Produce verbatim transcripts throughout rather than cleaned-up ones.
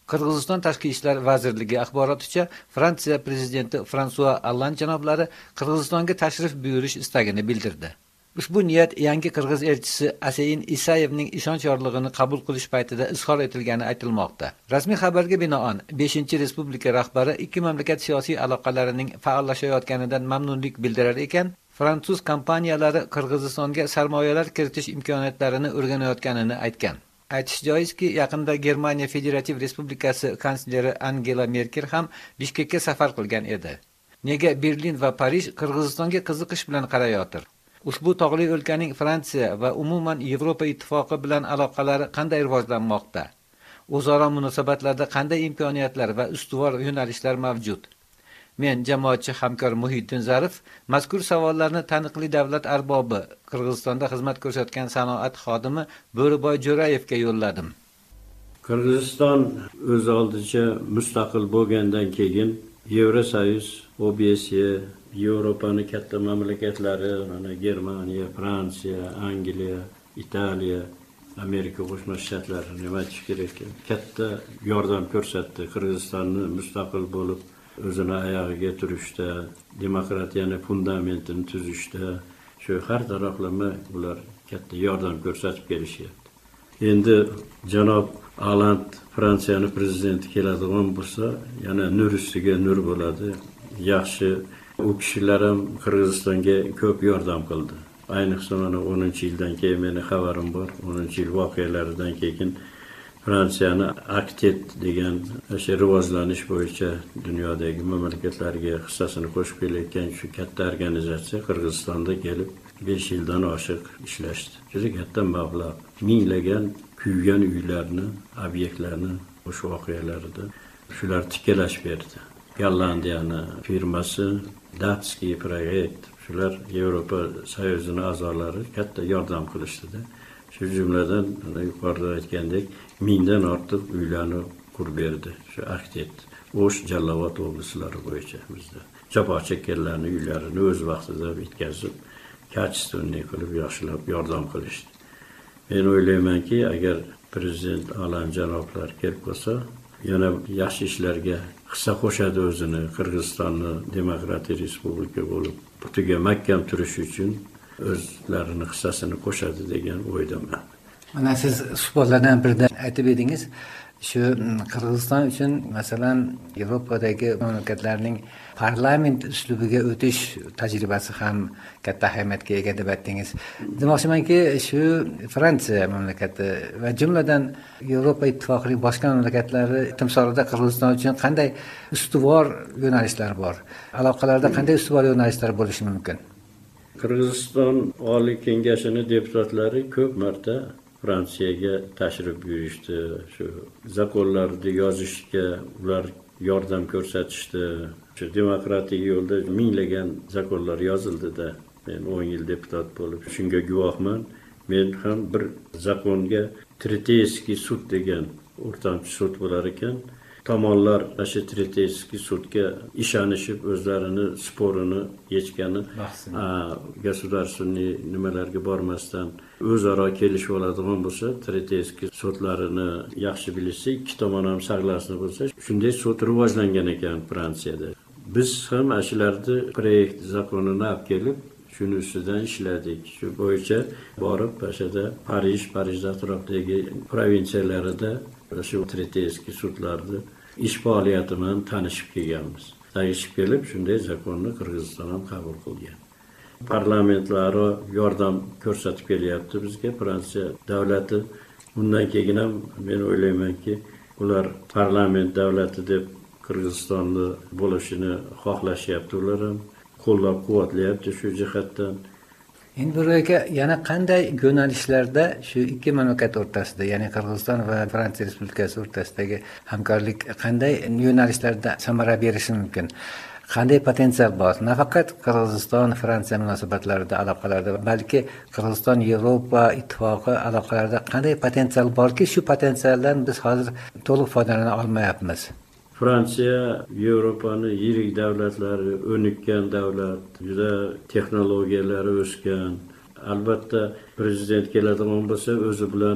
Qirg'iziston Tashqi ishlar vazirligi axboroticha, Fransiya prezidenti Fransua Olland janoblari Qirg'izistonga tashrif buyurish istagini bildirdi. Ushbu niyat yangi qirg'iz elchisi Aseyin Isayevning ishonch yorlig'ini qabul qilish paytida izhor etilgani aytilmoqda. Rasmiy xabarga binoan, beshinchi respublika rahbari ikki mamlakat siyosiy aloqalarining faollashayotganidan mamnunlik bildirar ekan, fransuz kompaniyalari Qirg'izistonga sarmoyalar kiritish imkoniyatlarini o'rganayotganini aytgan. Aytish joizki, yaqinda Germaniya Federativ Respublikasi kansleri Angela Merkel ham Bishkekka safar qilgan edi. Nega Berlin va Parij Qirg'izistonga qiziqish bilan qarayotir? Ushbu tog'li o'lkaning Fransiya va umuman Yevropa ittifoqi bilan aloqalari qanday rivojlanmoqda? O'zaro munosabatlarda qanday imkoniyatlar va ustuvor yo'nalishlar mavjud? Men jamoatchi hamkor Muhiddin Zarif mazkur savollarni taniqli davlat arbobi, Qirg'izistonda xizmat ko'rsatgan sanoat xodimi Bo'riboy Jo'rayevga yo'lladim. Qirg'iziston o'z oldicha mustaqil bo'lgandan keyin Yevrosoyuz, O B S, Yevropaning katta mamlakatlari, mana Germaniya, Fransiya, Angliya, Italiya, Amerika Qo'shma Shtatlari nima deyish kerak, katta yordam ko'rsatdi Qirg'izistonni mustaqil bo'lib o'zini oyog'iga turishda, demokratiyaning fundamentini tuzishda, shu har taraflama ular katta yordam ko'rsatib kelishyapti. Endi janob Olland Fransiyaning prezidenti keladigan bo'lsa, yana nur ustiga nur bo'ladi. Yaxshi, u kishilar ham Qirg'izistonga ko'p yordam qildi. Ayniqsa mana o'ninchi yildan keyin meni xabarim bor, o'ninchi yil voqealaridan keyin Fransiyani Aktet degan o'sha rivojlanish bo'yicha dunyodagi mamlakatlarga hissasini qo'shib kelayotgan shu katta organizatsiya Qirg'izistonda kelib besh yildan oshiq ishlashdi. Juda katta mablag', minglagan kuygan uylarni, obyektlarni o'sha voqealarda shular tiklash berdi. Gollandiyani firmasi Datski Projekt, shular Yevropa Soyuzining a'zolari katta yordam qilishdi. Shu jumladan yuqorida aytgandek mingdan ortiq uylarni qurib berdi. Shu Aktet, O'sh, Jallovot oblastlari bo'yicha bizda javob chekkanlarning uylarini o'z vaqtida bitkazib, kachественный qilib yaxshilab yordam qilishdi. Men o'ylaymanki, agar prezident Olland janoblar kelib qolsa, yana yaxshi ishlarga hissa qo'shadi o'zini, Qirg'izistonni demokratik respublika bo'lib butiga mahkam turish uchun o'zlarini hissasini qo'shadi degan o'ydaman. Mana siz suhbatlardan birida aytib edingiz, shu Qirg'iziston uchun masalan Yevropadagi mamlakatlarning parlament uslubiga o'tish tajribasi ham katta ahamiyatga ega deb aytdingiz. Demoqchimanki, shu Fransiya mamlakati va jumladan Yevropa ittifoqining boshqa mamlakatlari timsolida Qirg'iziston uchun qanday ustuvor yo'nalishlar bor? Aloqalarda qanday ustuvor yo'nalishlar bo'lishi mumkin? Qirg'iziston Oliy Kengashining deputatlari ko'p marta Fransiyaga tashrif buyurishdi. Shu zakonlarni yozishga ular yordam ko'rsatishdi. Shu demokratik yo'lda minglagan zakonlar yozildi-da. Men o'n yil deputat bo'lib shunga guvohman. Men ham bir zakonga Treteyskiy sud degan o'rtamchi sud bo'lar ekan. Tomonlar o'sha Treteyskiy sudga ishonishib o'zlarini sporini yechgani, государственный nimalarga bormasdan o'zaro kelishib oladigan bo'lsa, Treteyskiy sudlarini yaxshi bilishsa, ikki tomon ham saqlashni bo'lsa, shunday sud rivojlangan ekan Fransiyada. Biz ham ashularni proyekt zakonini olib kelib, shuni ustidan ishladik. Shu bo'yicha borib, o'shada Parij, Parij atrofidagi provinsiyalarida shu Treteyskiy sudlarni ish faoliyati bilan tanishib kelganmiz. Tanishib kelib, shunday zakonni Qirg'iziston ham qabul qilgan. Parlamentlararo yordam ko'rsatib kelyapti bizga Fransiya davlati. Bundan keyin ham men o'ylaymanki, ular parlament davlati deb Qirg'izistonni bo'lishini xohlashyapti, ular ham qo'llab-quvvatlayapti shu jihatdan. Endi buraya yana qanday yo'nalishlarda shu ikki mamlakat o'rtasida, ya'ni Qirg'iziston va Fransiya Respublikasi o'rtasidagi hamkorlik qanday yo'nalishlarda samara berishi mumkin? Qanday potensial bor? Nafaqat Qirg'iziston Fransiya munosabatlarida, aloqalarda, balki Qirg'iziston Yevropa ittifoqi aloqalarida qanday potensial borki, shu potensialdan biz hozir to'liq foydalana olmayapmiz. Fransiya Yevropaning yirik davlatlari, o'nikkan davlat, juda texnologiyalari o'sgan. Albatta prezident keladigan bo'lsa, o'zi bilan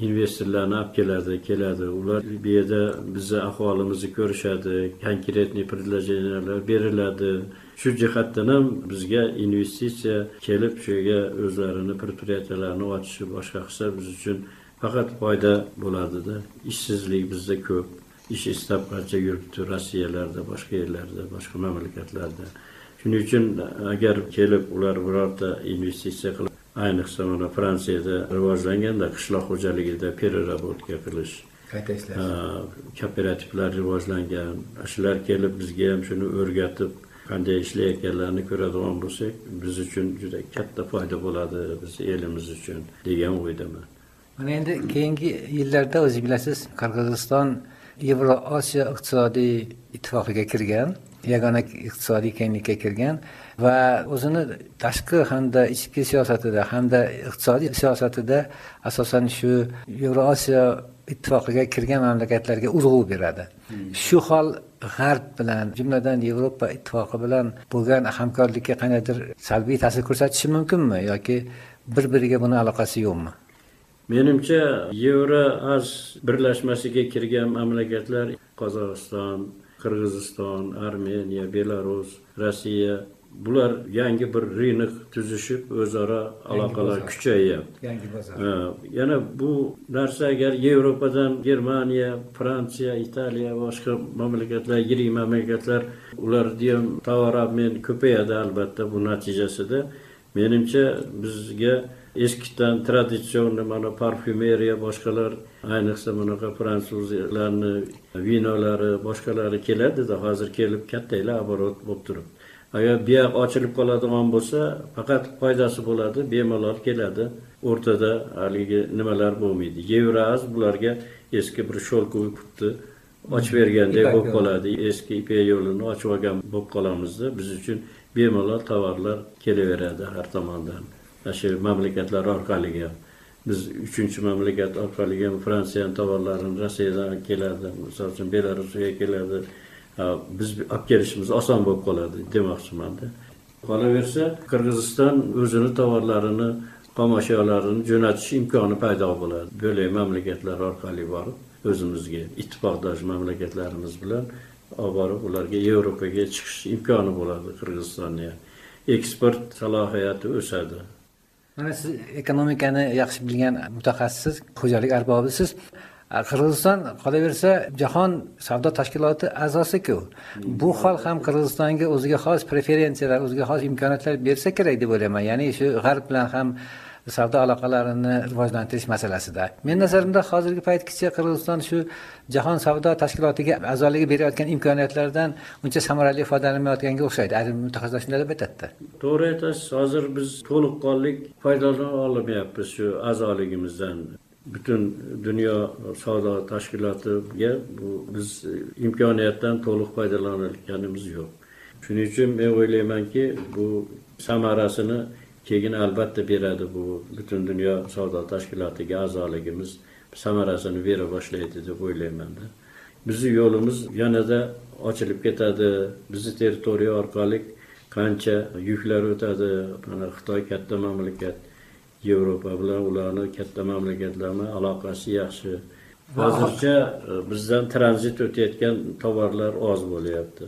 investorlarni olib keladi, keladi. Ular bu yerda bizni ahvolimizni ko'rishadi, konkretniy предложениyalar beriladi. Shu jihatdan ham bizga investitsiya kelib, shu yerga o'zlarini предприятияларni ochishi, boshqa qilsa biz uchun faqat foyda bo'ladi-da. Ishsizlik bizda ko'p. Ish istab qancha yuribdi Rossiyalarda, boshqa yerlarda, boshqa mamlakatlarda. Shuning uchun agar kelib ular birorta investitsiya qilib, ayniqsa mana Fransiyada rivojlanganda qishloq xo'jaligida переработка qilish, qayta ishlash, kooperativlar rivojlangan. Shular kelib bizga ham shuni o'rgatib, qanday ishlayotganlarni ko'radigan bo'lsak, biz uchun juda katta foyda bo'ladi, biz elimiz uchun degan o'ydaman. Mana endi keyingi yillarda o'zingiz bilasiz, Qirg'iziston Yevroosiyo iqtisodiy ittifoqiga kirgan, yagona iqtisodiy kenglikka kirgan va o'zini tashqi hamda ichki siyosatida hamda iqtisodiy siyosatida asosan shu Yevroosiyo ittifoqiga kirgan mamlakatlarga urg'u beradi. Shu hol G'arb bilan, jumladan Yevropa ittifoqi bilan bo'lgan hamkorlikka qanaqadir salbiy ta'sir ko'rsatishi mumkinmi yoki bir-biriga buni aloqasi yo'qmi? Menimcha Yevroaz birlashmasiga kirgan mamlakatlar Qozog'iston, Qirg'iziston, Armeniya, Belarus, Rossiya bular yangi bir rinq tuzishib, o'zaro aloqalar kuchayyapti. Yangi bozor. Yana bu narsa agar Yevropadan Germaniya, Fransiya, Italiya va boshqa mamlakatlar, yirik mamlakatlar ularda ham tovar obmen ko'payadi albatta bu natijasida. Menimcha bizga eskidan traditsion mana parfumeriya boshqalar, ayniqsa bunaqa fransuzlarni vinolari boshqalari keladi-da, hozir kelib kattalar оборот bo'lib turibdi. Agar bu yoq ochilib qoladigan bo'lsa, faqat foydasi bo'ladi, bemalol keladi. O'rtada haligi nimalar bo'lmaydi. Yevroaz bularga eski bir sho'lko'y putni ochib bergandek bo'lib qoladi. Eski ipak yo'lini ochib olgan bo'lib qolamizda. Biz uchun bemalol tovarlar kelaveradi har tomondan. Shu mamlakatlar orqali ham. Biz uchinchi mamlakat orqali ham Fransiyaning tovarlarini Rossiyadan keladi, masalan Belarusga keladi. Biz olib kelishimiz oson bo'lib qoladi demoqchiman-da. Qolaversa, Qirg'iziston o'zini tovarlarini, qomashyolarini jo'natish imkoni paydo bo'ladi. Bo'lay mamlakatlar orqali borib, o'zimizga ittifoqdosh mamlakatlarimiz bilan olib borib ularga Yevropaga chiqish imkoni bo'ladi Qirg'izistonga. Eksport salohiyati o'sadi. Mana siz ekonomikani yaxshi bilgan mutaxassis, xo'jalik arbobisiz. Qirg'iziston qolaversa jahon savdo tashkiloti a'zosi-ku. Bu hol ham Qirg'izistonga o'ziga xos preferensiyalar, o'ziga xos imkoniyatlar bersa kerak deb o'ylayman. Ya'ni shu G'arb bilan ham savdo aloqalarini rivojlantirish masalasida. Men nazarimda hozirgi paytgacha Qirg'iziston shu jahon savdo tashkilotiga a'zoligi berayotgan imkoniyatlardan uncha samarali foydalanmayotganga o'xshaydi. Ayrim mutaxassislar shunday deb aytadi. To'g'ri aytasiz, hozir biz to'liqqonlik foydalana olmayapmiz shu a'zoligimizdan. Butun dunyo savdo tashkilotiga bu biz imkoniyatdan to'liq foydalanayotganimiz yo'q. Shuning uchun men o'ylaymanki, bu samarasini keyin albatta beradi bu butun dunyo savdo tashkilotiga a'zoligimiz samarasini bera boshlaydi deb o'ylayman-da. Bizning yo'limiz yanada ochilib ketadi. Bizning territoriya orqali qancha yuklar o'tadi. Mana Xitoy katta mamlakat. Yevropa bilan ularning katta mamlakatlarning aloqasi yaxshi. Hozircha bizdan tranzit o'tayotgan tovarlar oz bo'lyapti.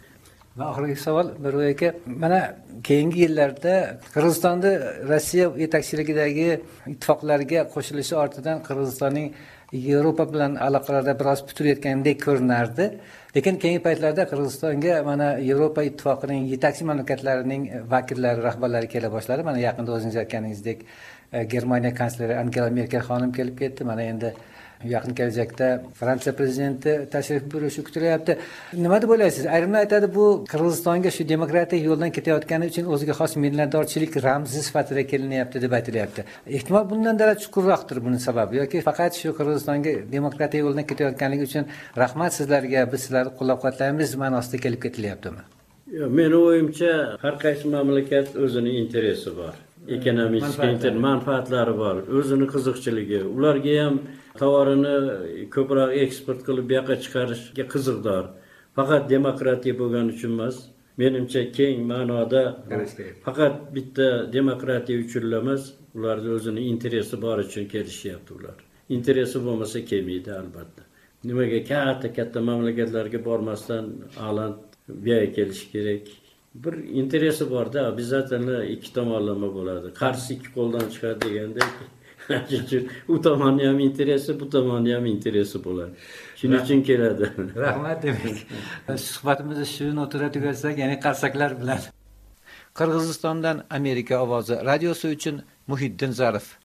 Va oxirgi savol Mirvoy aka, mana keyingi yillarda Qirg'izistonda Rossiya yetakchiligidagi ittifoqlarga qo'shilishi ortidan Qirg'izistonning Yevropa bilan aloqalarda biroz puturayotgandek ko'rinardi. Lekin keyingi paytlarda Qirg'izistonga mana Yevropa ittifoqining yetakchi mamlakatlarining vakillari, rahbarlari kela boshladi. Mana yaqinda o'zingiz aytganingizdek Germaniya kansleri Angela Merkel xonim kelib ketdi. Mana endi yaqin kelajakda Fransiya prezidenti tashrif buyurishi kutilyapti. Nima deb o'ylaysiz? Ayrimlar aytadi, bu Qirg'izistonga shu demokratik yo'ldan ketayotgani uchun o'ziga xos millatdorchilik ramzi sifatida kelinyapti deb aytilyapti. Ehtimol bundan darak chuqurroqdir buning sababi yoki faqat shu Qirg'izistonga demokratik yo'ldan ketayotganligi uchun rahmat sizlarga, biz sizlarni qo'llab-quvvatlaymiz ma'nosida kelib ketilyaptimi? Meni o'yimcha, har qaysi mamlakat o'zining interesi bor. Ekonomik manfaatlari bor, o'zining qiziqchiligi. Ularga ham tovarini ko'proq eksport qilib bu yoqqa chiqarishga qiziqdor. Faqat demokratiya bo'lgani uchun emas, menimcha keng ma'noda faqat bitta demokratiya uchun emas, ularning o'zining interesi bor uchun kelishyapti ular. interesi bo'lmasa kelmaydi albatta. Nimaga katta katta mamlakatlarga bormasdan Aland bu yerga kelish kerak? Bir interesi bor-da, обязательно ikki tomonlama bo'ladi. Qarshi ikki qo'ldan chiqadi degandek. Shuning u tomonni ham interesi, bu tomonni ham interesi bo'ladi. Shuning uchun keladi. Rahmat demak. Suhbatimizni shu notada tugatsak, ya'ni qarsaklar bilan. Qirg'izistondan Amerika ovozi radiosi uchun Muhiddin Zarif.